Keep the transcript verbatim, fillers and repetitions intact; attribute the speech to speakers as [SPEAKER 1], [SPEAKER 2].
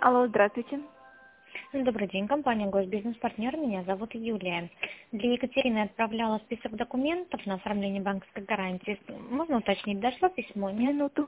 [SPEAKER 1] Алло, здравствуйте.
[SPEAKER 2] Добрый день, компания Госбизнес-партнер. Меня зовут Юлия. Для Екатерины отправляла список документов на оформление банковской гарантии. Можно уточнить, дошло письмо? Нет?
[SPEAKER 1] Минуту.